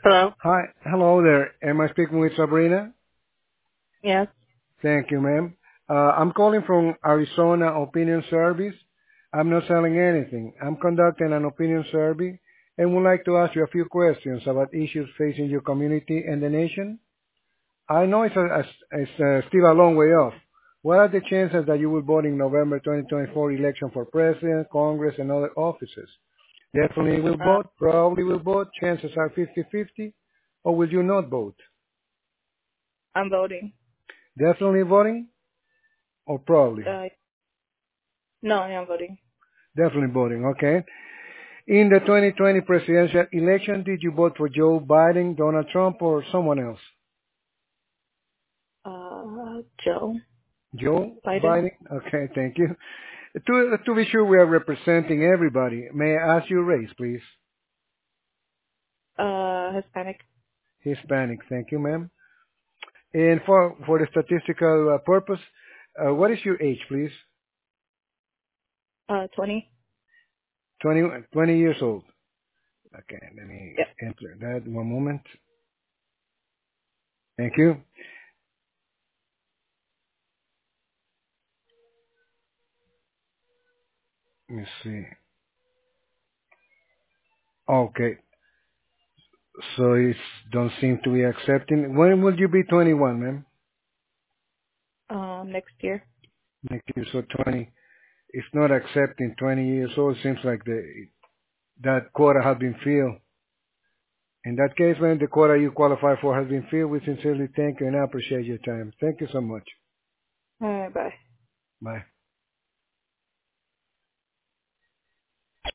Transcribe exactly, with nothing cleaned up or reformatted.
Hello? Hi. Hello there. Am I speaking with Sabrina? Yes. Thank you, ma'am. Uh, I'm calling from Arizona Opinion Service. I'm not selling anything. I'm conducting an opinion survey and would like to ask you a few questions about issues facing your community and the nation. I know it's, a, a- it's uh still a long way off. What are the chances that you will vote in November twenty twenty-four election for president, Congress, and other offices? Definitely will Uh, vote, probably will vote, chances are fifty-fifty, or will you not vote? I'm voting. Definitely voting or probably? Uh, no, I am voting. Definitely voting, okay. In the twenty twenty presidential election, did you vote for Joe Biden, Donald Trump, or someone else? Uh, Joe Joe Biden. Biden? Okay, thank you. To, to be sure we are representing everybody, may I ask your race, please? Uh, Hispanic. Hispanic, thank you, ma'am. And for, for the statistical uh, purpose, uh, what is your age, please? Uh, twenty. twenty, twenty years old. Okay, let me Yeah. enter that one moment. Thank you. Let me see. Okay, so it don't seem to be accepting. When will you be twenty-one, ma'am? Um, next year. Thank you. So twenty. It's not accepting twenty years old. Seems like the that quota has been filled. In that case, ma'am, the quota you qualify for has been filled. We sincerely thank you and I appreciate your time. Thank you so much. All right, bye. Bye.